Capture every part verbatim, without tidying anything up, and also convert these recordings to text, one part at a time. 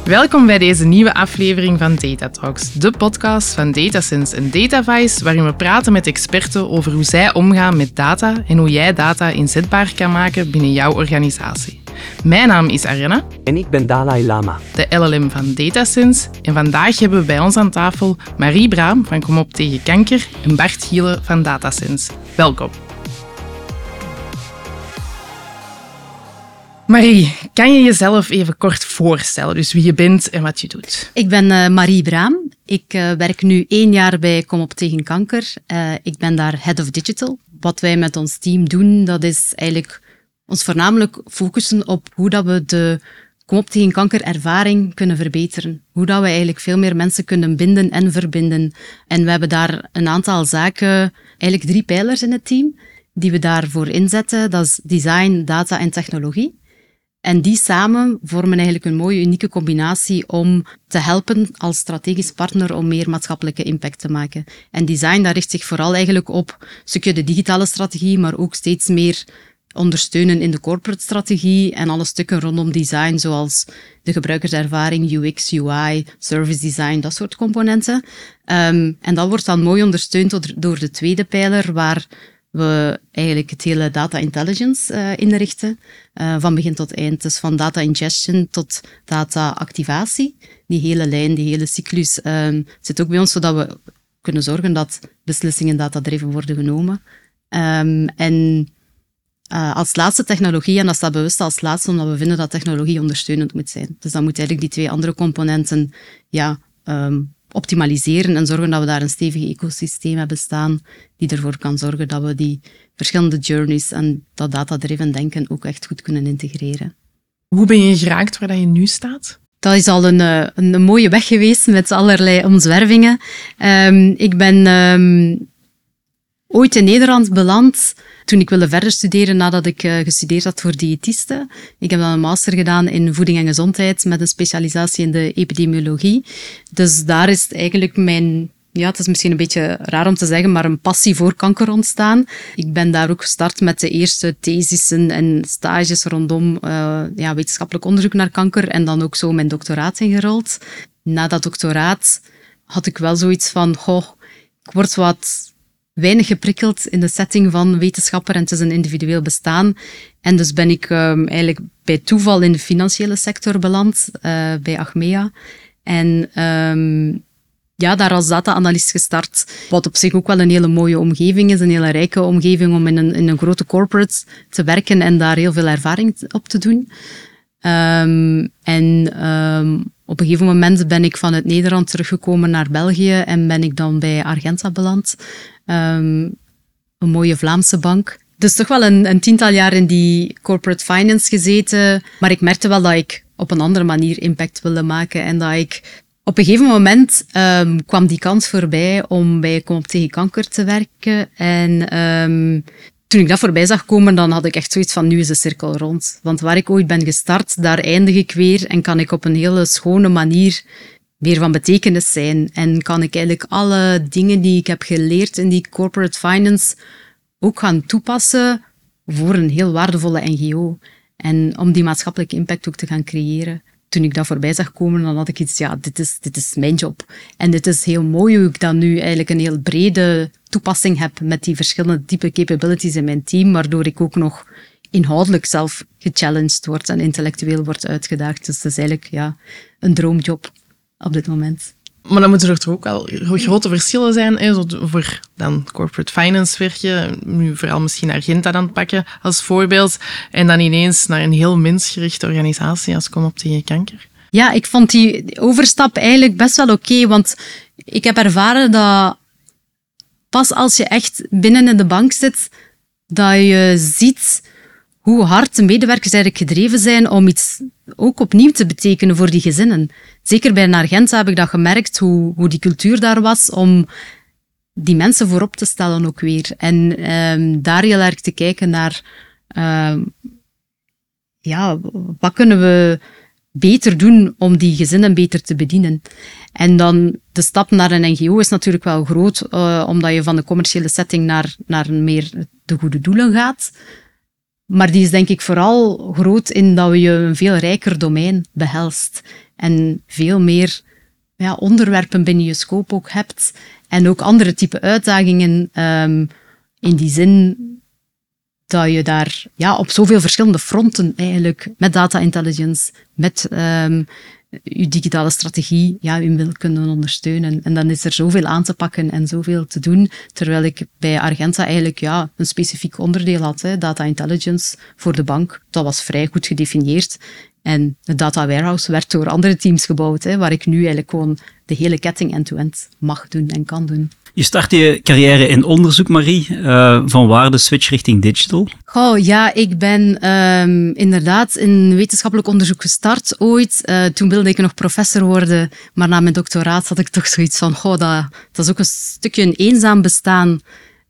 Welkom bij deze nieuwe aflevering van Data Talks, de podcast van DataSense en DataVice, waarin we praten met experten over hoe zij omgaan met data en hoe jij data inzetbaar kan maken binnen jouw organisatie. Mijn naam is Arena. En ik ben Dalai Lama. De L L M van DataSense. En vandaag hebben we bij ons aan tafel Marie Braam van Kom op tegen kanker en Bart Gielen van DataSense. Welkom. Marie, kan je jezelf even kort voorstellen? Dus wie je bent en wat je doet. Ik ben uh, Marie Braam. Ik uh, werk nu één jaar bij Kom op tegen kanker. Uh, ik ben daar Head of Digital. Wat wij met ons team doen, dat is eigenlijk ons voornamelijk focussen op hoe dat we de Kom op tegen kanker ervaring kunnen verbeteren. Hoe dat we eigenlijk veel meer mensen kunnen binden en verbinden. En we hebben daar een aantal zaken, eigenlijk drie pijlers in het team, die we daarvoor inzetten. Dat is design, data en technologie. En die samen vormen eigenlijk een mooie, unieke combinatie om te helpen als strategisch partner om meer maatschappelijke impact te maken. En design, dat richt zich vooral eigenlijk op een stukje de digitale strategie, maar ook steeds meer ondersteunen in de corporate strategie en alle stukken rondom design, zoals de gebruikerservaring, U X, U I, service design, dat soort componenten. Um, en dat wordt dan mooi ondersteund door, door de tweede pijler, waar we eigenlijk het hele data intelligence uh, inrichten, uh, van begin tot eind. Dus van data ingestion tot data activatie. Die hele lijn, die hele cyclus uh, zit ook bij ons, zodat we kunnen zorgen dat beslissingen data-driven worden genomen. Um, en uh, als laatste technologie, en dat staat bewust als laatste, omdat we vinden dat technologie ondersteunend moet zijn. Dus dan moeten eigenlijk die twee andere componenten ja, um, optimaliseren en zorgen dat we daar een stevig ecosysteem hebben staan die ervoor kan zorgen dat we die verschillende journeys en dat data-driven denken ook echt goed kunnen integreren. Hoe ben je geraakt waar je nu staat? Dat is al een, een, een mooie weg geweest met allerlei omzwervingen. Um, ik ben um, ooit in Nederland beland toen ik wilde verder studeren nadat ik uh, gestudeerd had voor diëtiste. Ik heb dan een master gedaan in voeding en gezondheid met een specialisatie in de epidemiologie. Dus daar is eigenlijk mijn, ja, het is misschien een beetje raar om te zeggen, maar een passie voor kanker ontstaan. Ik ben daar ook gestart met de eerste thesissen en stages rondom uh, ja, wetenschappelijk onderzoek naar kanker en dan ook zo mijn doctoraat ingerold. Na dat doctoraat had ik wel zoiets van, goh, ik word wat weinig geprikkeld in de setting van wetenschapper en het is een individueel bestaan. En dus ben ik um, eigenlijk bij toeval in de financiële sector beland, uh, bij Achmea. En um, ja, daar als data-analyst gestart, wat op zich ook wel een hele mooie omgeving is, een hele rijke omgeving om in een, in een grote corporate te werken en daar heel veel ervaring op te doen. Um, en um, op een gegeven moment ben ik vanuit Nederland teruggekomen naar België en ben ik dan bij Argenta beland. Um, een mooie Vlaamse bank. Dus toch wel een, een tiental jaar in die corporate finance gezeten. Maar ik merkte wel dat ik op een andere manier impact wilde maken. En dat ik op een gegeven moment um, kwam die kans voorbij om bij Kom op tegen kanker te werken. En um, toen ik dat voorbij zag komen, dan had ik echt zoiets van, nu is de cirkel rond. Want waar ik ooit ben gestart, daar eindig ik weer en kan ik op een hele schone manier weer van betekenis zijn. En kan ik eigenlijk alle dingen die ik heb geleerd in die corporate finance ook gaan toepassen voor een heel waardevolle N G O. En om die maatschappelijke impact ook te gaan creëren. Toen ik dat voorbij zag komen, dan had ik iets, ja, dit is, dit is mijn job. En dit is heel mooi hoe ik dan nu eigenlijk een heel brede toepassing heb met die verschillende type capabilities in mijn team, waardoor ik ook nog inhoudelijk zelf gechallenged word en intellectueel word uitgedaagd. Dus het is eigenlijk ja, een droomjob op dit moment. Maar dan moeten er toch ook wel grote verschillen zijn. Hè? Zo voor dan corporate finance werk je, nu vooral misschien Argenta dan pakken als voorbeeld, en dan ineens naar een heel mensgerichte organisatie als Kom op tegen kanker. Ja, ik vond die overstap eigenlijk best wel oké, okay, want ik heb ervaren dat pas als je echt binnen in de bank zit, dat je ziet hoe hard de medewerkers eigenlijk gedreven zijn om iets ook opnieuw te betekenen voor die gezinnen. Zeker bij Argenta heb ik dat gemerkt, hoe, hoe die cultuur daar was, om die mensen voorop te stellen ook weer. En um, daar heel erg te kijken naar, um, ja, wat kunnen we beter doen om die gezinnen beter te bedienen. En dan de stap naar een N G O is natuurlijk wel groot, uh, omdat je van de commerciële setting naar, naar meer de goede doelen gaat. Maar die is denk ik vooral groot in dat je een veel rijker domein behelst. en veel meer ja, onderwerpen binnen je scope ook hebt. En ook andere type uitdagingen um, in die zin dat je daar ja, op zoveel verschillende fronten eigenlijk met data intelligence, met um, je digitale strategie, ja, je wil kunnen ondersteunen. En dan is er zoveel aan te pakken en zoveel te doen, terwijl ik bij Argenta eigenlijk ja, een specifiek onderdeel had, hè, data intelligence voor de bank. Dat was vrij goed gedefinieerd. En de data warehouse werd door andere teams gebouwd, hè, waar ik nu eigenlijk gewoon de hele ketting end-to-end mag doen en kan doen. Je start je carrière in onderzoek, Marie. Uh, van waar de switch richting digital? Goh, ja, ik ben um, inderdaad in wetenschappelijk onderzoek gestart ooit. Uh, toen wilde ik nog professor worden, maar na mijn doctoraat had ik toch zoiets van, goh, dat, dat is ook een stukje een eenzaam bestaan.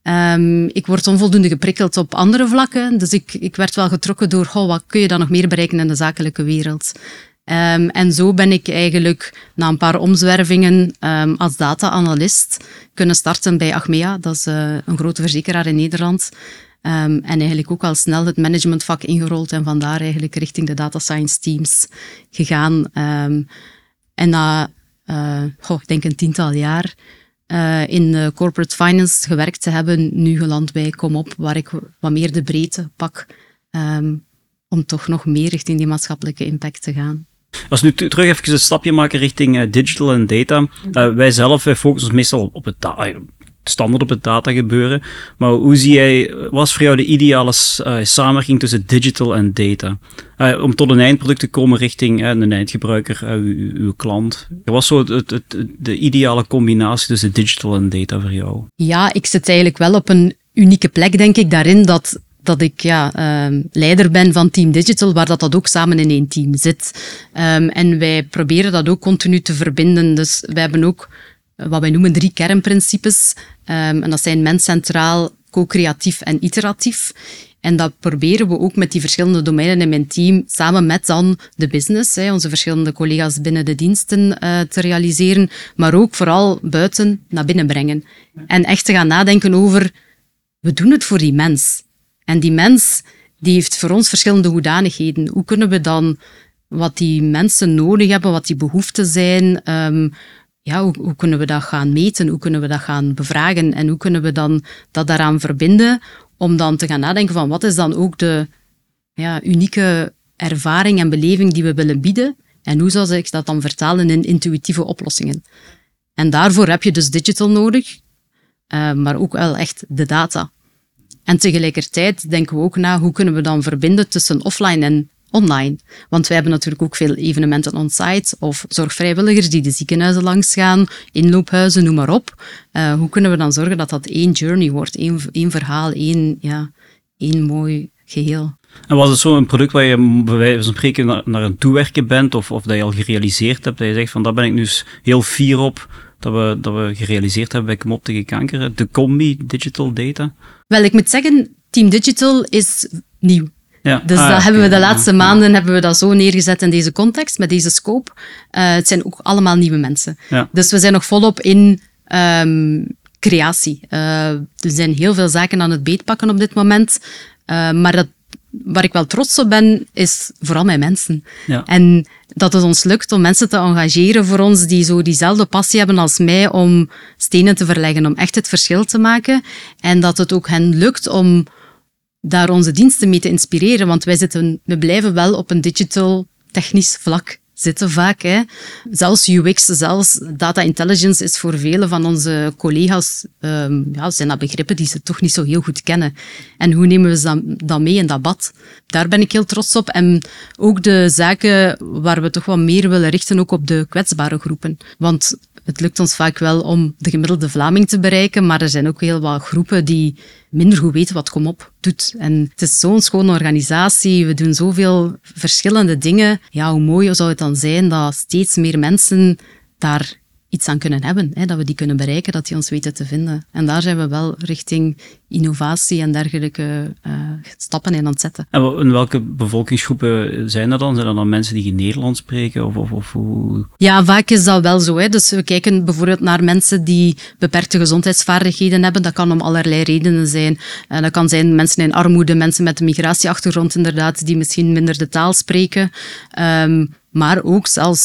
Um, ik word onvoldoende geprikkeld op andere vlakken, dus ik, ik werd wel getrokken door, goh, wat kun je dan nog meer bereiken in de zakelijke wereld? Um, en zo ben ik eigenlijk na een paar omzwervingen um, als data-analyst kunnen starten bij Achmea. Dat is uh, een grote verzekeraar in Nederland. Um, en eigenlijk ook al snel het managementvak ingerold en vandaar eigenlijk richting de data science teams gegaan. Um, en na, uh, goh, ik denk een tiental jaar uh, in uh, corporate finance gewerkt te hebben, nu geland bij Komop, waar ik wat meer de breedte pak um, om toch nog meer richting die maatschappelijke impact te gaan. Als we nu terug even een stapje maken richting uh, digital en data. Uh, wij zelf wij focussen ons meestal op het da- standaard op het data gebeuren. Maar hoe zie jij, wat is voor jou de ideale uh, samenwerking tussen digital en data? Uh, om tot een eindproduct te komen richting uh, een eindgebruiker, uh, uw, uw klant. Wat was zo het, het, het, de ideale combinatie tussen digital en data voor jou? Ja, ik zit eigenlijk wel op een unieke plek, denk ik, daarin dat... dat ik ja, uh, leider ben van Team Digital, waar dat, dat ook samen in één team zit. Um, en wij proberen dat ook continu te verbinden. Dus wij hebben ook wat wij noemen drie kernprincipes. Um, en dat zijn mens centraal, co-creatief en iteratief. En dat proberen we ook met die verschillende domeinen in mijn team, samen met dan de business, hè, onze verschillende collega's binnen de diensten uh, te realiseren, maar ook vooral buiten naar binnen brengen. En echt te gaan nadenken over, we doen het voor die mens. En die mens die heeft voor ons verschillende hoedanigheden. Hoe kunnen we dan wat die mensen nodig hebben, wat die behoeften zijn, um, ja, hoe, hoe kunnen we dat gaan meten, hoe kunnen we dat gaan bevragen en hoe kunnen we dan dat daaraan verbinden om dan te gaan nadenken van wat is dan ook de ja, unieke ervaring en beleving die we willen bieden en hoe zou ik dat dan vertalen in intuïtieve oplossingen. En daarvoor heb je dus digital nodig, uh, maar ook wel echt de data. En tegelijkertijd denken we ook na hoe kunnen we dan verbinden tussen offline en online. Want wij hebben natuurlijk ook veel evenementen on-site of zorgvrijwilligers die de ziekenhuizen langs gaan, inloophuizen, noem maar op. Uh, hoe kunnen we dan zorgen dat dat één journey wordt, één, één verhaal, één, ja, één mooi geheel. En was het zo een product waar je bij wijze van spreken naar, naar een toewerken bent of, of dat je al gerealiseerd hebt, dat je zegt van daar ben ik nu heel fier op dat we, dat we gerealiseerd hebben bij Komop tegen kanker, de combi digital data? Wel, ik moet zeggen, Team Digital is nieuw. Ja. Dus ah, dat ja, hebben we okay, de laatste ja, maanden hebben we dat zo neergezet in deze context, met deze scope. Uh, het zijn ook allemaal nieuwe mensen. Ja. Dus we zijn nog volop in um, creatie. Uh, er zijn heel veel zaken aan het beetpakken op dit moment. Uh, maar dat, waar ik wel trots op ben, is vooral mijn mensen. Ja. En dat het ons lukt om mensen te engageren voor ons die zo diezelfde passie hebben als mij om stenen te verleggen, om echt het verschil te maken. En dat het ook hen lukt om daar onze diensten mee te inspireren, want wij zitten, we blijven wel op een digital technisch vlak zitten vaak. Hè. Zelfs U X, zelfs data intelligence is voor vele van onze collega's, um, ja, zijn dat begrippen die ze toch niet zo heel goed kennen. En hoe nemen we ze dan mee in dat bad? Daar ben ik heel trots op. En ook de zaken waar we toch wat meer willen richten, ook op de kwetsbare groepen. Want het lukt ons vaak wel om de gemiddelde Vlaming te bereiken, maar er zijn ook heel wat groepen die minder goed weten wat Komop doet. En het is zo'n schone organisatie, we doen zoveel verschillende dingen. Ja, hoe mooi zou het dan zijn dat steeds meer mensen daar iets aan kunnen hebben, hè, dat we die kunnen bereiken, dat die ons weten te vinden. En daar zijn we wel richting innovatie en dergelijke uh, stappen in aan het zetten. En in welke bevolkingsgroepen zijn dat dan? Zijn dat dan mensen die geen Nederlands spreken? Of, of, of hoe? Ja, vaak is dat wel zo. Hè. Dus we kijken bijvoorbeeld naar mensen die beperkte gezondheidsvaardigheden hebben. Dat kan om allerlei redenen zijn. Uh, dat kan zijn mensen in armoede, mensen met een migratieachtergrond inderdaad, die misschien minder de taal spreken. Um, maar ook zelfs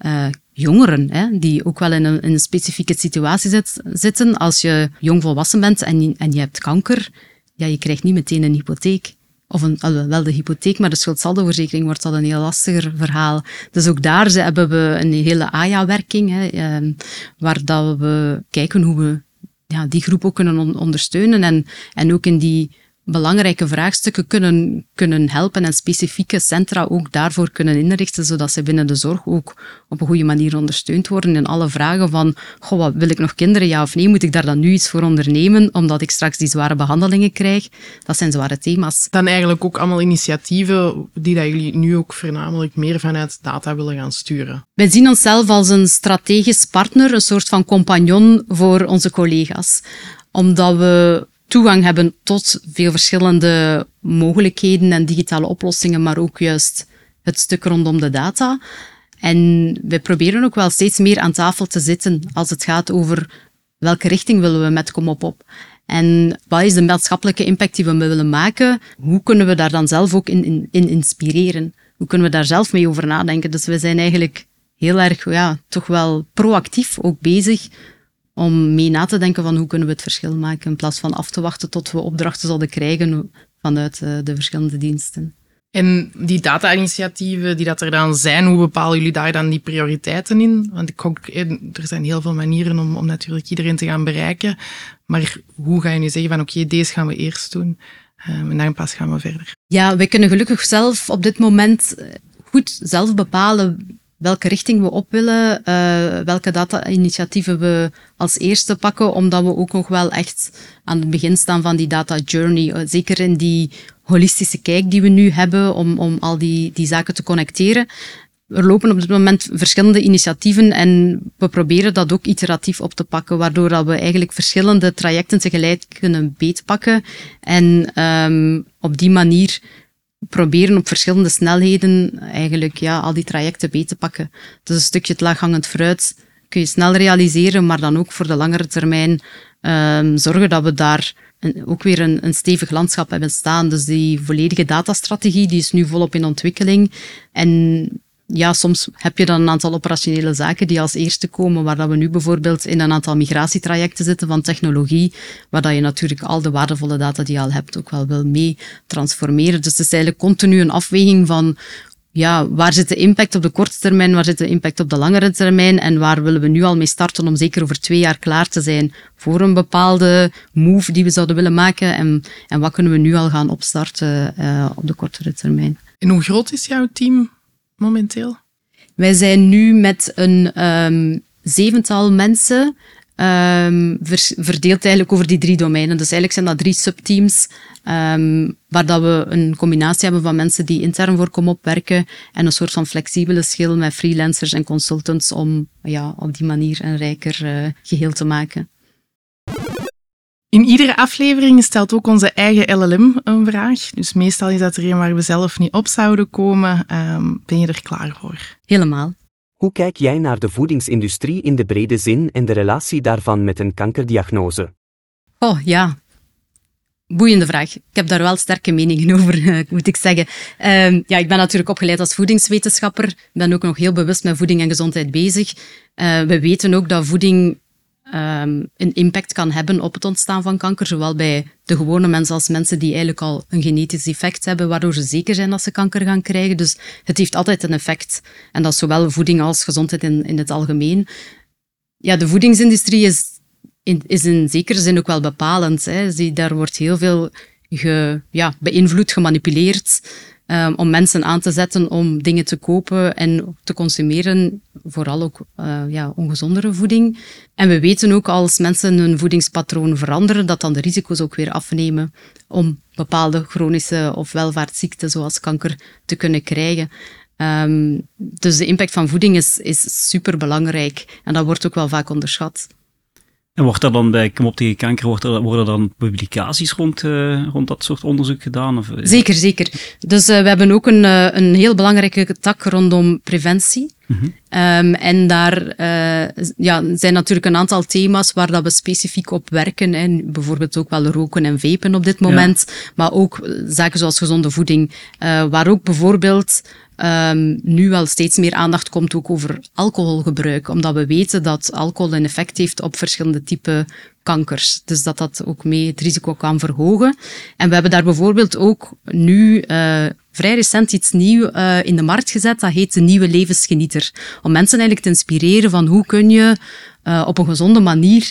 uh, jongeren, hè, die ook wel in een, in een specifieke situatie zit, zitten. Als je jongvolwassen bent en je, en je hebt kanker, ja, je krijgt niet meteen een hypotheek. Of een, wel de hypotheek, maar de schuldsaldoverzekering wordt dat een heel lastiger verhaal. Dus ook daar hebben we een hele A Y A-werking, hè, eh, waar dat we kijken hoe we ja, die groep ook kunnen on- ondersteunen en, en ook in die belangrijke vraagstukken kunnen, kunnen helpen en specifieke centra ook daarvoor kunnen inrichten, zodat ze binnen de zorg ook op een goede manier ondersteund worden in alle vragen van, goh, wat, wil ik nog kinderen, ja of nee? Moet ik daar dan nu iets voor ondernemen, omdat ik straks die zware behandelingen krijg? Dat zijn zware thema's. Dan eigenlijk ook allemaal initiatieven die dat jullie nu ook voornamelijk meer vanuit data willen gaan sturen. Wij zien onszelf als een strategisch partner, een soort van compagnon voor onze collega's. Omdat we toegang hebben tot veel verschillende mogelijkheden en digitale oplossingen, maar ook juist het stuk rondom de data. En wij proberen ook wel steeds meer aan tafel te zitten als het gaat over welke richting willen we met Komop op. En wat is de maatschappelijke impact die we willen maken? Hoe kunnen we daar dan zelf ook in, in, in inspireren? Hoe kunnen we daar zelf mee over nadenken? Dus we zijn eigenlijk heel erg, ja, toch wel proactief ook bezig om mee na te denken van hoe kunnen we het verschil maken, in plaats van af te wachten tot we opdrachten zouden krijgen vanuit de verschillende diensten. En die data-initiatieven die dat er dan zijn, hoe bepalen jullie daar dan die prioriteiten in? Want ik ook, er zijn heel veel manieren om, om natuurlijk iedereen te gaan bereiken. Maar hoe ga je nu zeggen van oké, okay, deze gaan we eerst doen um, en dan pas gaan we verder? Ja, wij kunnen gelukkig zelf op dit moment goed zelf bepalen welke richting we op willen, uh, welke data-initiatieven we als eerste pakken, omdat we ook nog wel echt aan het begin staan van die data journey. Uh, zeker in die holistische kijk die we nu hebben om, om al die, die zaken te connecteren. Er lopen op dit moment verschillende initiatieven en we proberen dat ook iteratief op te pakken, waardoor dat we eigenlijk verschillende trajecten tegelijk kunnen beetpakken en um, op die manier proberen op verschillende snelheden eigenlijk ja, al die trajecten beet te pakken. Dus een stukje het laaghangend fruit kun je snel realiseren, maar dan ook voor de langere termijn um, zorgen dat we daar een, ook weer een, een stevig landschap hebben staan. Dus die volledige datastrategie die is nu volop in ontwikkeling. En ja, soms heb je dan een aantal operationele zaken die als eerste komen, waar dat we nu bijvoorbeeld in een aantal migratietrajecten zitten van technologie, waar dat je natuurlijk al de waardevolle data die je al hebt ook wel wil mee transformeren. Dus het is eigenlijk continu een afweging van ja, waar zit de impact op de korte termijn, waar zit de impact op de langere termijn en waar willen we nu al mee starten om zeker over twee jaar klaar te zijn voor een bepaalde move die we zouden willen maken en, en wat kunnen we nu al gaan opstarten uh, op de kortere termijn. En hoe groot is jouw team momenteel? Wij zijn nu met een um, zevental mensen um, ver, verdeeld eigenlijk over die drie domeinen. Dus eigenlijk zijn dat drie subteams um, waar dat we een combinatie hebben van mensen die intern voor Komop werken en een soort van flexibele schil met freelancers en consultants om ja, op die manier een rijker uh, geheel te maken. In iedere aflevering stelt ook onze eigen L L M een vraag. Dus meestal is dat er een waar we zelf niet op zouden komen. Um, ben je er klaar voor? Helemaal. Hoe kijk jij naar de voedingsindustrie in de brede zin en de relatie daarvan met een kankerdiagnose? Oh ja, boeiende vraag. Ik heb daar wel sterke meningen over, moet ik zeggen. Um, ja, ik ben natuurlijk opgeleid als voedingswetenschapper. Ik ben ook nog heel bewust met voeding en gezondheid bezig. Uh, we weten ook dat voeding Um, een impact kan hebben op het ontstaan van kanker, zowel bij de gewone mensen als mensen die eigenlijk al een genetisch defect hebben, waardoor ze zeker zijn dat ze kanker gaan krijgen. Dus het heeft altijd een effect. En dat is zowel voeding als gezondheid in, in het algemeen. Ja, de voedingsindustrie is in, is in zekere zin ook wel bepalend. Hè. Daar wordt heel veel ge, ja, beïnvloed, gemanipuleerd, Um, om mensen aan te zetten om dingen te kopen en te consumeren, vooral ook uh, ja, ongezondere voeding. En we weten ook als mensen hun voedingspatroon veranderen, dat dan de risico's ook weer afnemen om bepaalde chronische of welvaartsziekten zoals kanker te kunnen krijgen. Um, dus de impact van voeding is, is superbelangrijk en dat wordt ook wel vaak onderschat. En wordt er dan bij Komop tegen kanker, wordt er, worden er dan publicaties rond, uh, rond dat soort onderzoek gedaan? Of, uh? Zeker, zeker. Dus uh, we hebben ook een, uh, een heel belangrijke tak rondom preventie. Mm-hmm. Um, en daar uh, ja, zijn natuurlijk een aantal thema's waar dat we specifiek op werken. Hè. Bijvoorbeeld ook wel roken en vapen op dit moment. Ja. Maar ook zaken zoals gezonde voeding. Uh, waar ook bijvoorbeeld um, nu wel steeds meer aandacht komt ook over alcoholgebruik. Omdat we weten dat alcohol een effect heeft op verschillende typen kankers. Dus dat dat ook mee het risico kan verhogen. En we hebben daar bijvoorbeeld ook nu uh, vrij recent iets nieuws uh, in de markt gezet. Dat heet de nieuwe levensgenieter. Om mensen eigenlijk te inspireren van hoe kun je uh, op een gezonde manier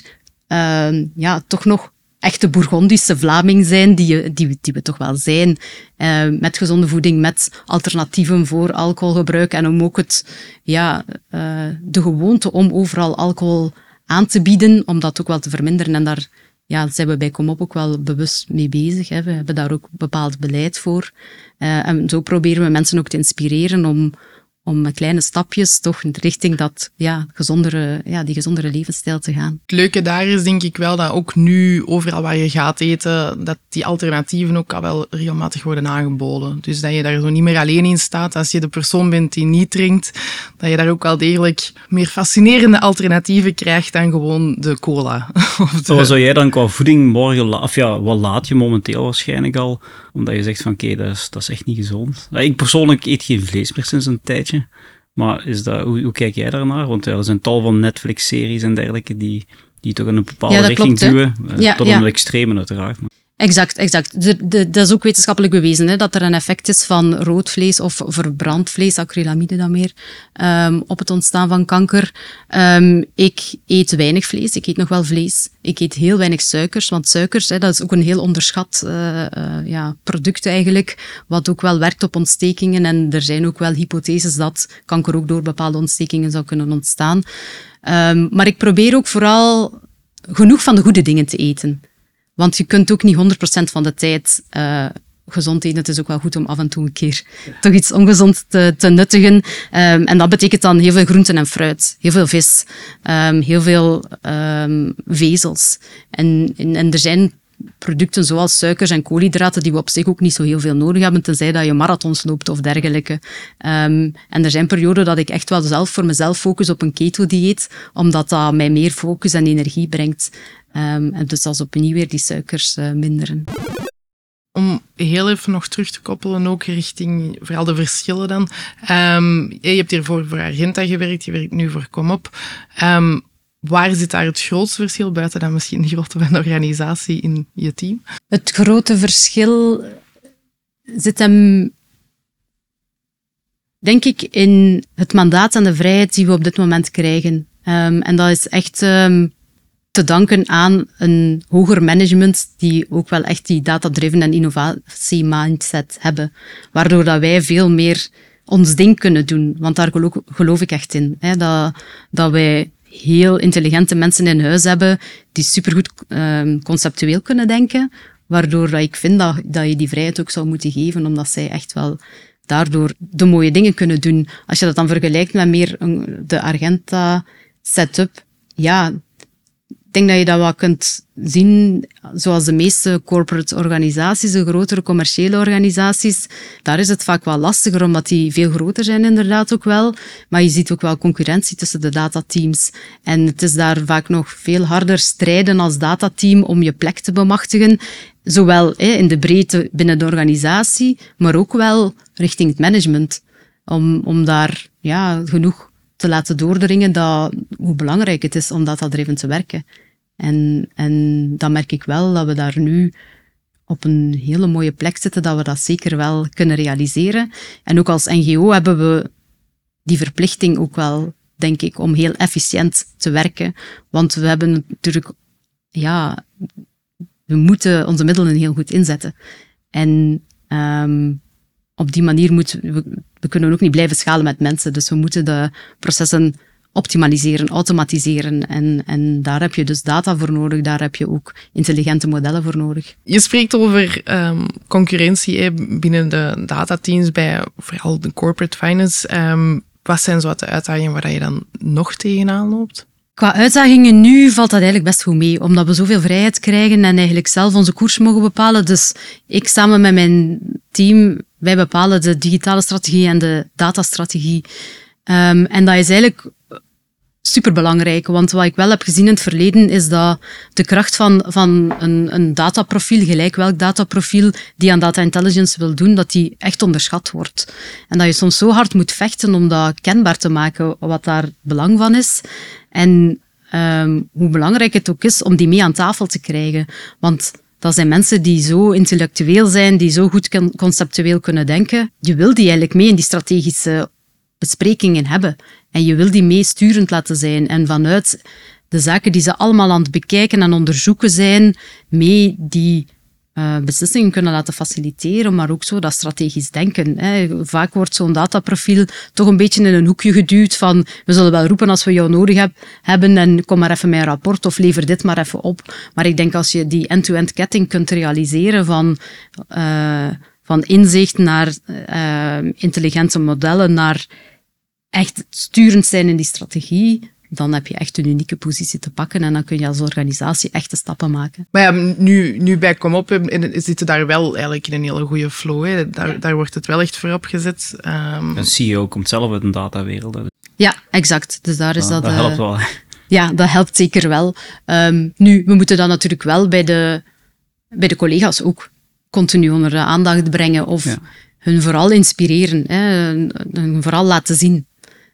uh, ja, toch nog echte Bourgondische Vlaming zijn, die, die, die we toch wel zijn, uh, met gezonde voeding, met alternatieven voor alcoholgebruik en om ook het, ja, uh, de gewoonte om overal alcohol aan te bieden, om dat ook wel te verminderen. En daar ja, zijn we bij Komop ook wel bewust mee bezig. Hè. We hebben daar ook bepaald beleid voor. Uh, en zo proberen we mensen ook te inspireren om, om met kleine stapjes toch richting dat, ja, gezondere, ja, die gezondere levensstijl te gaan. Het leuke daar is denk ik wel dat ook nu overal waar je gaat eten, dat die alternatieven ook al wel regelmatig worden aangeboden. Dus dat je daar zo niet meer alleen in staat als je de persoon bent die niet drinkt, dat je daar ook wel degelijk meer fascinerende alternatieven krijgt dan gewoon de cola. Of de... Zo zou jij dan qua voeding morgen, la- of ja, wat laat je momenteel waarschijnlijk al, omdat je zegt van oké, okay, dat, is, dat is echt niet gezond. Ik persoonlijk eet geen vlees meer sinds een tijdje. Maar is dat, hoe, hoe kijk jij daarnaar? Want ja, er zijn tal van Netflix-series en dergelijke die, die toch in een bepaalde ja, richting klopt, duwen. Uh, ja, tot ja. een extreme uiteraard. Exact, exact. De, de, dat is ook wetenschappelijk bewezen, hè, dat er een effect is van rood vlees of verbrand vlees, acrylamide dan meer, um, op het ontstaan van kanker. Um, ik eet weinig vlees, ik eet nog wel vlees. Ik eet heel weinig suikers, want suikers, hè, dat is ook een heel onderschat uh, uh, ja, product eigenlijk, wat ook wel werkt op ontstekingen. En er zijn ook wel hypotheses dat kanker ook door bepaalde ontstekingen zou kunnen ontstaan. Um, maar ik probeer ook vooral genoeg van de goede dingen te eten. Want je kunt ook niet honderd procent van de tijd uh, gezond eten. Het is ook wel goed om af en toe een keer toch iets ongezond te, te nuttigen. Um, en dat betekent dan heel veel groenten en fruit. Heel veel vis. Um, heel veel um, vezels. En, en, en er zijn producten zoals suikers en koolhydraten die we op zich ook niet zo heel veel nodig hebben, tenzij dat je marathons loopt of dergelijke. Um, en er zijn perioden dat ik echt wel zelf voor mezelf focus op een keto-dieet, omdat dat mij meer focus en energie brengt. Um, en dus als opnieuw weer die suikers uh, minderen. Om heel even nog terug te koppelen, ook richting vooral de verschillen dan. Um, je hebt hiervoor voor Argenta gewerkt, je werkt nu voor Komop. Um, waar zit daar het grootste verschil, buiten dan misschien de grootte van de organisatie in je team? Het grote verschil zit hem, denk ik, in het mandaat en de vrijheid die we op dit moment krijgen. Um, en dat is echt um, te danken aan een hoger management die ook wel echt die data-driven en innovatie-mindset hebben. Waardoor dat wij veel meer ons ding kunnen doen. Want daar geloof, geloof ik echt in. Hè, dat, dat wij heel intelligente mensen in huis hebben die supergoed uh, conceptueel kunnen denken. Waardoor dat ik vind dat, dat je die vrijheid ook zou moeten geven, omdat zij echt wel daardoor de mooie dingen kunnen doen. Als je dat dan vergelijkt met meer een, de Argenta-setup, ja, ik denk dat je dat wel kunt zien, zoals de meeste corporate organisaties, de grotere commerciële organisaties, daar is het vaak wel lastiger, omdat die veel groter zijn inderdaad ook wel. Maar je ziet ook wel concurrentie tussen de datateams. En het is daar vaak nog veel harder strijden als datateam om je plek te bemachtigen. Zowel hè, in de breedte binnen de organisatie, maar ook wel richting het management. Om, om daar ja, genoeg te laten doordringen dat, hoe belangrijk het is om data-driven te werken. En, en dan merk ik wel dat we daar nu op een hele mooie plek zitten, dat we dat zeker wel kunnen realiseren. En ook als N G O hebben we die verplichting ook wel, denk ik, om heel efficiënt te werken. Want we hebben natuurlijk, ja, we moeten onze middelen heel goed inzetten. En um, op die manier moeten we, we kunnen ook niet blijven schalen met mensen. Dus we moeten de processen optimaliseren, automatiseren. En, en daar heb je dus data voor nodig. Daar heb je ook intelligente modellen voor nodig. Je spreekt over um, concurrentie eh, binnen de datateams bij vooral de corporate finance. Um, wat zijn zo wat de uitdagingen waar je dan nog tegenaan loopt? Qua uitdagingen nu valt dat eigenlijk best goed mee, omdat we zoveel vrijheid krijgen en eigenlijk zelf onze koers mogen bepalen. Dus ik samen met mijn team, wij bepalen de digitale strategie en de datastrategie. Um, en dat is eigenlijk superbelangrijk, want wat ik wel heb gezien in het verleden is dat de kracht van, van een, een dataprofiel, gelijk welk dataprofiel die aan data intelligence wil doen, dat die echt onderschat wordt. En dat je soms zo hard moet vechten om dat kenbaar te maken, wat daar belang van is. En um, hoe belangrijk het ook is om die mee aan tafel te krijgen. Want dat zijn mensen die zo intellectueel zijn, die zo goed conceptueel kunnen denken. Je wil die eigenlijk mee in die strategische besprekingen hebben. En je wil die meesturend laten zijn. En vanuit de zaken die ze allemaal aan het bekijken en onderzoeken zijn, mee die uh, beslissingen kunnen laten faciliteren, maar ook zo dat strategisch denken. Hè. Vaak wordt zo'n dataprofiel toch een beetje in een hoekje geduwd van we zullen wel roepen als we jou nodig heb, hebben en kom maar even met een rapport of lever dit maar even op. Maar ik denk als je die end-to-end ketting kunt realiseren van... Uh, van inzicht naar uh, intelligente modellen, naar echt sturend zijn in die strategie, dan heb je echt een unieke positie te pakken en dan kun je als organisatie echte stappen maken. Maar ja, nu, nu bij Komop zitten daar wel eigenlijk in een hele goede flow. Hè. Daar, daar wordt het wel echt voor opgezet. Um... Een C E O komt zelf uit een datawereld. Ja, exact. Dus daar is ja, dat... Dat helpt wel. Ja, dat helpt zeker wel. Um, nu, we moeten dat natuurlijk wel bij de, bij de collega's ook continu onder de aandacht brengen of ja. hun vooral inspireren. Hè. Hun vooral laten zien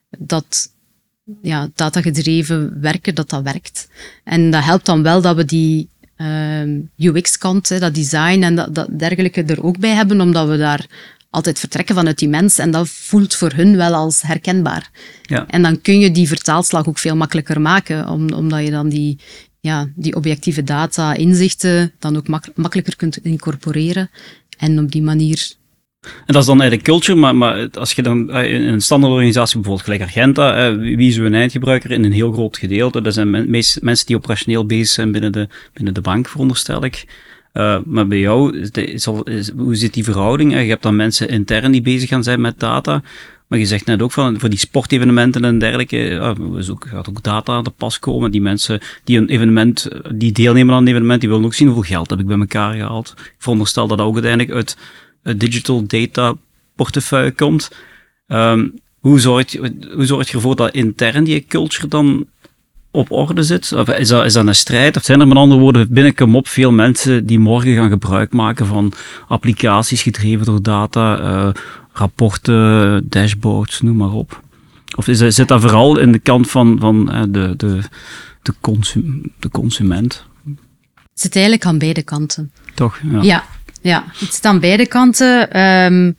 dat ja, datagedreven werken, dat dat werkt. En dat helpt dan wel dat we die uh, U X-kant, hè, dat design en dat, dat dergelijke er ook bij hebben, omdat we daar altijd vertrekken vanuit die mens en dat voelt voor hun wel als herkenbaar. Ja. En dan kun je die vertaalslag ook veel makkelijker maken, om, omdat je dan die, ja, die objectieve data, inzichten dan ook mak- makkelijker kunt incorporeren en op die manier... En dat is dan eigenlijk culture, maar, maar als je dan in een standaardorganisatie, bijvoorbeeld gelijk Argenta, wie is uw eindgebruiker in een heel groot gedeelte? Dat zijn men, meest, mensen die operationeel bezig zijn binnen de, binnen de bank, veronderstel ik. Uh, maar bij jou, is de, is al, is, hoe zit die verhouding? Je hebt dan mensen intern die bezig gaan zijn met data, maar je zegt net ook van, voor die sportevenementen en dergelijke, ja, er ook, gaat ook data aan de pas komen. Die mensen die een evenement, die deelnemen aan een evenement, die willen ook zien hoeveel geld heb ik bij elkaar gehaald. Ik veronderstel dat dat ook uiteindelijk uit digital data portefeuille komt. Um, hoe, zorg je, hoe zorg je ervoor dat intern die culture dan op orde zit? Of is dat, is dat een strijd? Of zijn er met andere woorden binnen Komop veel mensen die morgen gaan gebruik maken van applicaties gedreven door data, uh, rapporten, dashboards, noem maar op? Of is, zit dat vooral in de kant van, van uh, de, de, de, consum, de consument? Het zit eigenlijk aan beide kanten. Toch? Ja. Ja. Ja, het zit aan beide kanten. Um,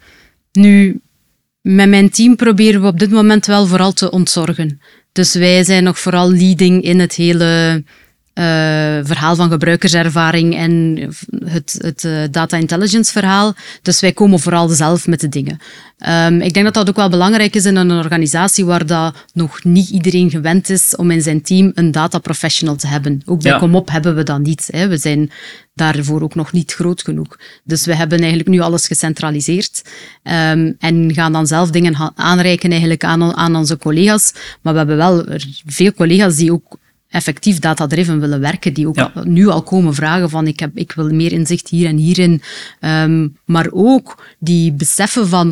nu, met mijn team proberen we op dit moment wel vooral te ontzorgen. Dus wij zijn nog vooral leading in het hele uh, verhaal van gebruikerservaring en het, het uh, data intelligence verhaal. Dus wij komen vooral zelf met de dingen. Um, ik denk dat dat ook wel belangrijk is in een organisatie waar dat nog niet iedereen gewend is om in zijn team een data professional te hebben. Ook bij ja. Komop hebben we dat niet. Hè. We zijn daarvoor ook nog niet groot genoeg. Dus we hebben eigenlijk nu alles gecentraliseerd um, en gaan dan zelf dingen ha- aanreiken eigenlijk aan, aan onze collega's. Maar we hebben wel veel collega's die ook effectief data-driven willen werken, die ook ja. al, nu al komen vragen van ik, heb, ik wil meer inzicht hier en hierin. Um, maar ook die beseffen van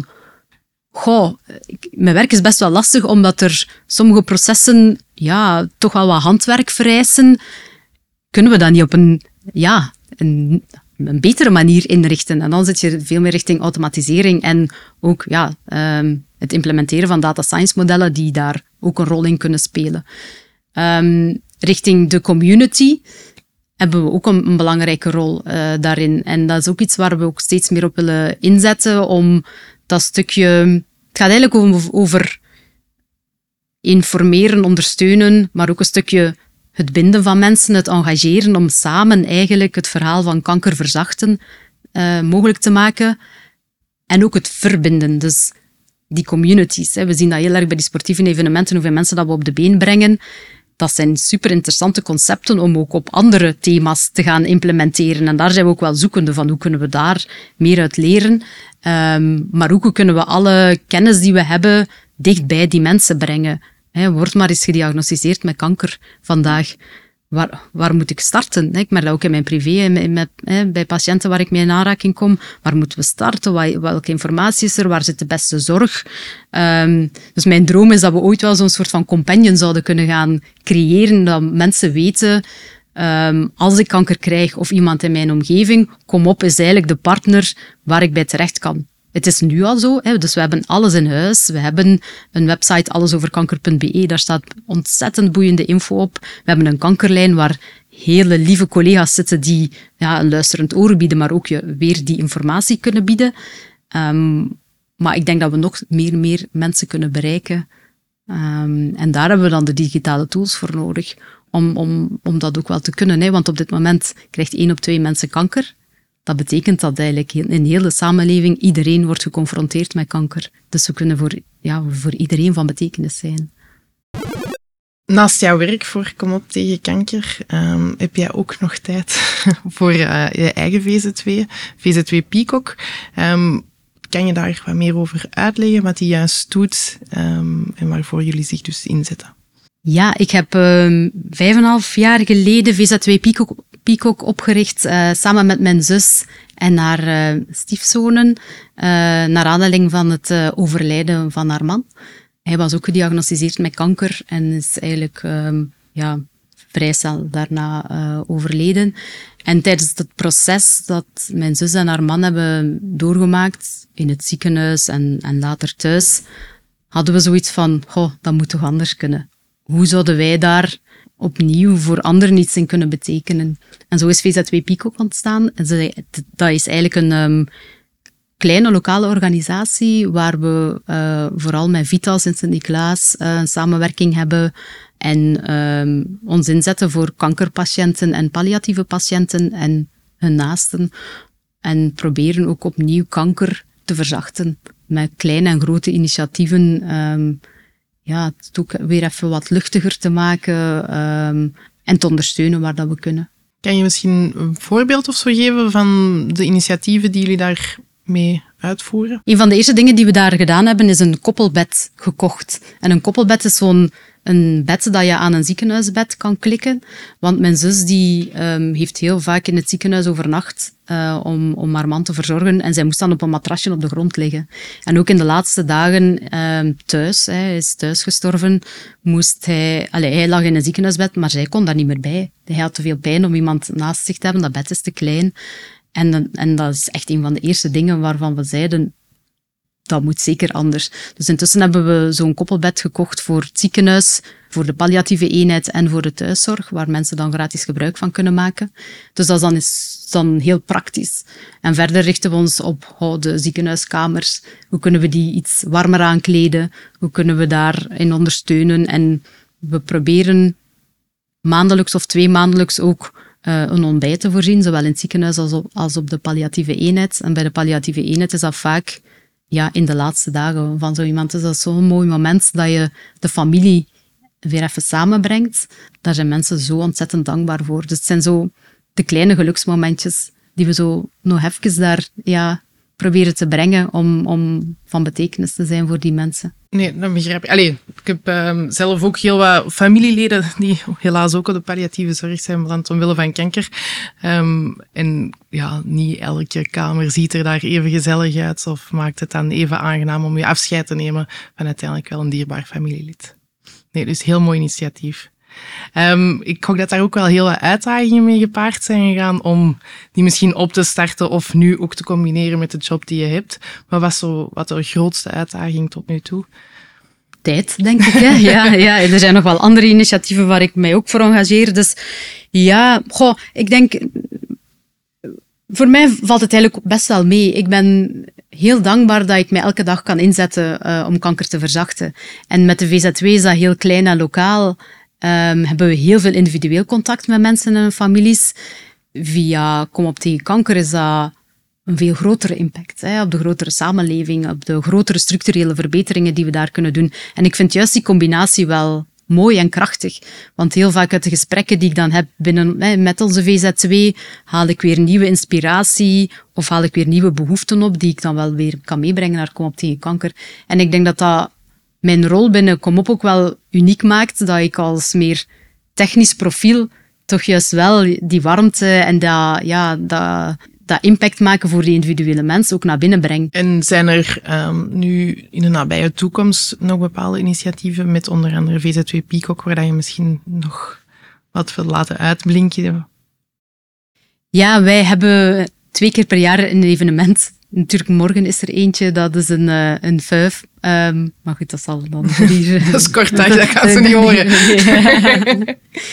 goh, ik, mijn werk is best wel lastig, omdat er sommige processen ja, toch wel wat handwerk vereisen. Kunnen we dat niet op een, ja, een, een betere manier inrichten? En dan zit je veel meer richting automatisering en ook ja, um, het implementeren van data science modellen die daar ook een rol in kunnen spelen. Um, richting de community hebben we ook een, een belangrijke rol uh, daarin. En dat is ook iets waar we ook steeds meer op willen inzetten om dat stukje... Het gaat eigenlijk over, over informeren, ondersteunen, maar ook een stukje het binden van mensen, het engageren om samen eigenlijk het verhaal van kanker verzachten uh, mogelijk te maken. En ook het verbinden, dus die communities. Hè. We zien dat heel erg bij die sportieve evenementen, hoeveel mensen dat we op de been brengen. Dat zijn super interessante concepten om ook op andere thema's te gaan implementeren. En daar zijn we ook wel zoekende van hoe kunnen we daar meer uit leren. Um, maar ook hoe kunnen we alle kennis die we hebben dicht bij die mensen brengen. He, word maar eens gediagnosticeerd met kanker vandaag. waar, waar moet ik starten? Ik merk dat ook in mijn privé, in met, bij patiënten waar ik mee in aanraking kom. Waar moeten we starten? Welke informatie is er? Waar zit de beste zorg? Um, dus mijn droom is dat we ooit wel zo'n soort van companion zouden kunnen gaan creëren, dat mensen weten, um, als ik kanker krijg of iemand in mijn omgeving, kom op, is eigenlijk de partner waar ik bij terecht kan. Het is nu al zo, hè, dus we hebben alles in huis. We hebben een website, allesoverkanker punt be. Daar staat ontzettend boeiende info op. We hebben een kankerlijn waar hele lieve collega's zitten die ja, een luisterend oor bieden, maar ook je weer die informatie kunnen bieden. Um, maar ik denk dat we nog meer en meer mensen kunnen bereiken. Um, en daar hebben we dan de digitale tools voor nodig om, om, om dat ook wel te kunnen. Hè. Want op dit moment krijgt één op twee mensen kanker. Dat betekent dat eigenlijk in heel de samenleving iedereen wordt geconfronteerd met kanker. Dus we kunnen voor, ja, voor iedereen van betekenis zijn. Naast jouw werk voor Kom op tegen kanker, um, heb jij ook nog tijd voor uh, je eigen V Z W, V Z W Peacock. Um, kan je daar wat meer over uitleggen, wat die juist doet um, en waarvoor jullie zich dus inzetten? Ja, ik heb um, vijf en een half jaar geleden V Z W Peacock, Peacock opgericht, uh, samen met mijn zus en haar uh, stiefzonen, uh, naar aanleiding van het uh, overlijden van haar man. Hij was ook gediagnosticeerd met kanker en is eigenlijk um, ja, vrij snel daarna uh, overleden. En tijdens het proces dat mijn zus en haar man hebben doorgemaakt, in het ziekenhuis en, en later thuis, hadden we zoiets van, goh, dat moet toch anders kunnen. Hoe zouden wij daar opnieuw voor anderen iets in kunnen betekenen? En zo is V Z W Peacock ontstaan. En dat is eigenlijk een um, kleine lokale organisatie waar we uh, vooral met Vitas en Sint-Niklaas uh, een samenwerking hebben en um, ons inzetten voor kankerpatiënten en palliatieve patiënten en hun naasten. En proberen ook opnieuw kanker te verzachten met kleine en grote initiatieven. Um, ja, het ook weer even wat luchtiger te maken um, en te ondersteunen waar dat we kunnen. Kan je misschien een voorbeeld of zo geven van de initiatieven die jullie daarmee uitvoeren? Een van de eerste dingen die we daar gedaan hebben, is een koppelbed gekocht. En een koppelbed is zo'n een bed dat je aan een ziekenhuisbed kan klikken. Want mijn zus die um, heeft heel vaak in het ziekenhuis overnacht uh, om, om haar man te verzorgen. En zij moest dan op een matrasje op de grond liggen. En ook in de laatste dagen um, thuis, hè, hij is thuis gestorven, moest hij... Allez, hij lag in een ziekenhuisbed, maar zij kon daar niet meer bij. Hij had te veel pijn om iemand naast zich te hebben. Dat bed is te klein. En, en dat is echt een van de eerste dingen waarvan we zeiden, dat moet zeker anders. Dus intussen hebben we zo'n koppelbed gekocht voor het ziekenhuis, voor de palliatieve eenheid en voor de thuiszorg, waar mensen dan gratis gebruik van kunnen maken. Dus dat is dan, is dan heel praktisch. En verder richten we ons op oh, de ziekenhuiskamers. Hoe kunnen we die iets warmer aankleden? Hoe kunnen we daarin ondersteunen? En we proberen maandelijks of twee maandelijks ook Uh, een ontbijt te voorzien, zowel in het ziekenhuis als op, als op de palliatieve eenheid. En bij de palliatieve eenheid is dat vaak ja, in de laatste dagen van zo iemand. Dus dat is zo'n mooi moment dat je de familie weer even samenbrengt. Daar zijn mensen zo ontzettend dankbaar voor. Dus het zijn zo de kleine geluksmomentjes die we zo nog even daar ja, proberen te brengen om, om van betekenis te zijn voor die mensen. Nee, dat begrijp ik. Allee, ik heb um, zelf ook heel wat familieleden die helaas ook op de palliatieve zorg zijn beland omwille van kanker. Um, en ja, niet elke kamer ziet er daar even gezellig uit of maakt het dan even aangenaam om je afscheid te nemen van uiteindelijk wel een dierbaar familielid. Nee, dus heel mooi initiatief. Um, ik hoop dat daar ook wel heel wat uitdagingen mee gepaard zijn gegaan om die misschien op te starten of nu ook te combineren met de job die je hebt. Maar wat was zo wat de grootste uitdaging tot nu toe? Tijd, denk ik. Hè? Ja, ja, er zijn nog wel andere initiatieven waar ik mij ook voor engageer. Dus ja, goh, ik denk... Voor mij valt het eigenlijk best wel mee. Ik ben heel dankbaar dat ik mij elke dag kan inzetten uh, om kanker te verzachten. En met de V Z W is dat heel klein en lokaal. Um, hebben we heel veel individueel contact met mensen en hun families. Via Kom op tegen kanker is dat een veel grotere impact, hè, op de grotere samenleving, op de grotere structurele verbeteringen die we daar kunnen doen. En ik vind juist die combinatie wel mooi en krachtig. Want heel vaak uit de gesprekken die ik dan heb binnen, hè, met onze V Z W, haal ik weer nieuwe inspiratie of haal ik weer nieuwe behoeften op die ik dan wel weer kan meebrengen naar Kom op tegen kanker. En ik denk dat dat mijn rol binnen Kom op ook wel uniek maakt, dat ik als meer technisch profiel toch juist wel die warmte en dat, ja, dat, dat impact maken voor die individuele mens ook naar binnen brengt. En zijn er um, nu in de nabije toekomst nog bepaalde initiatieven met onder andere V Z W Peacock, waar je misschien nog wat wil laten uitblinken? Ja, wij hebben twee keer per jaar een evenement. Natuurlijk, morgen is er eentje, dat is een, uh, een vijf. Um, maar goed, dat zal dan hier... dat is kort, dat gaan ze niet horen.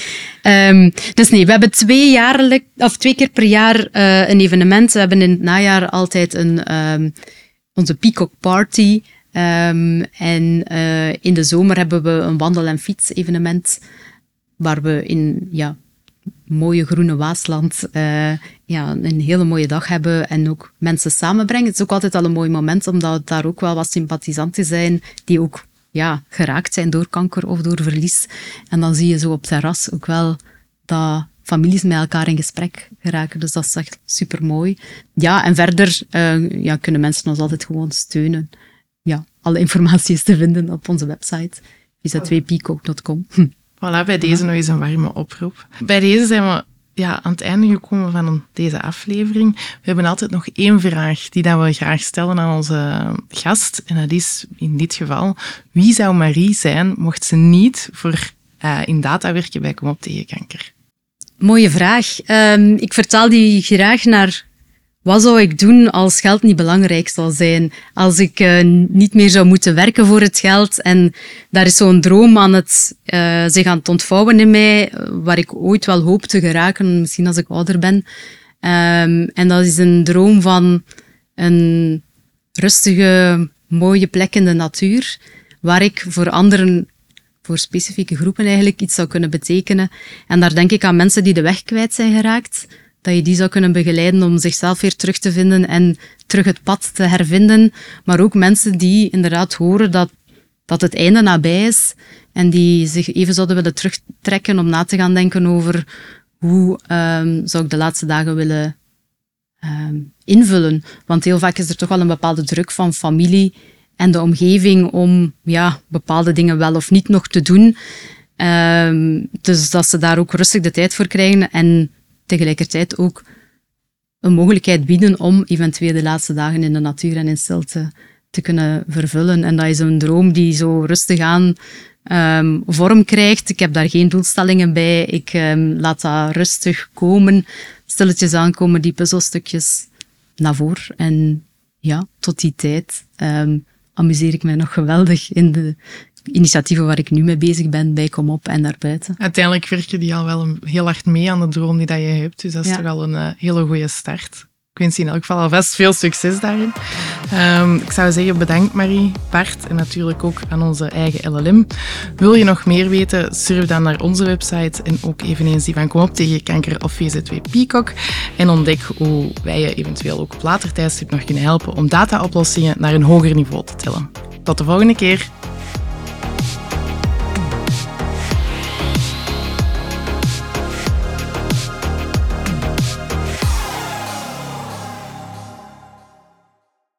um, dus nee, we hebben twee, jaarlijk, of twee keer per jaar uh, een evenement. We hebben in het najaar altijd een, um, onze Peacock Party. Um, en uh, in de zomer hebben we een wandel- en fiets-evenement, waar we in... ja, mooie groene Waasland uh, ja, een hele mooie dag hebben en ook mensen samenbrengen. Het is ook altijd al een mooi moment, omdat daar ook wel wat sympathisanten zijn die ook ja, geraakt zijn door kanker of door verlies. En dan zie je zo op het terras ook wel dat families met elkaar in gesprek geraken. Dus dat is echt supermooi. Ja, en verder uh, ja, kunnen mensen ons altijd gewoon steunen. Ja, alle informatie is te vinden op onze website v z w peacock punt com. Voilà, bij deze nog eens een warme oproep. Bij deze zijn we ja, aan het einde gekomen van deze aflevering. We hebben altijd nog één vraag die dat we graag stellen aan onze gast. En dat is in dit geval, wie zou Marie zijn mocht ze niet voor uh, in data werken bij Kom op tegen kanker? Mooie vraag. Um, ik vertaal die graag naar... Wat zou ik doen als geld niet belangrijk zou zijn? Als ik uh, niet meer zou moeten werken voor het geld. En daar is zo'n droom aan het, uh, zich aan het ontvouwen in mij, waar ik ooit wel hoop te geraken, misschien als ik ouder ben. Um, en dat is een droom van een rustige, mooie plek in de natuur, waar ik voor anderen, voor specifieke groepen eigenlijk, iets zou kunnen betekenen. En daar denk ik aan mensen die de weg kwijt zijn geraakt, dat je die zou kunnen begeleiden om zichzelf weer terug te vinden en terug het pad te hervinden. Maar ook mensen die inderdaad horen dat, dat het einde nabij is en die zich even zouden willen terugtrekken om na te gaan denken over hoe um, zou ik de laatste dagen willen um, invullen. Want heel vaak is er toch wel een bepaalde druk van familie en de omgeving om ja, bepaalde dingen wel of niet nog te doen. Um, dus dat ze daar ook rustig de tijd voor krijgen en tegelijkertijd ook een mogelijkheid bieden om eventueel de laatste dagen in de natuur en in stilte te kunnen vervullen. En dat is een droom die zo rustig aan um, vorm krijgt. Ik heb daar geen doelstellingen bij. Ik um, laat dat rustig komen, stilletjes aankomen, die puzzelstukjes naar voren. En ja, tot die tijd um, amuseer ik mij nog geweldig in de initiatieven waar ik nu mee bezig ben, bij Kom op en daarbuiten. Uiteindelijk werk je die al wel een, heel hard mee aan de droom die dat je hebt. Dus dat is ja. toch al een uh, hele goede start. Ik wens je in elk geval alvast veel succes daarin. Um, ik zou zeggen, bedankt Marie, Bart en natuurlijk ook aan onze eigen L L M. Wil je nog meer weten, surf dan naar onze website en ook eveneens die van Kom op tegen kanker of V Z W Peacock. En ontdek hoe wij je eventueel ook op later tijdstip nog kunnen helpen om dataoplossingen naar een hoger niveau te tillen. Tot de volgende keer!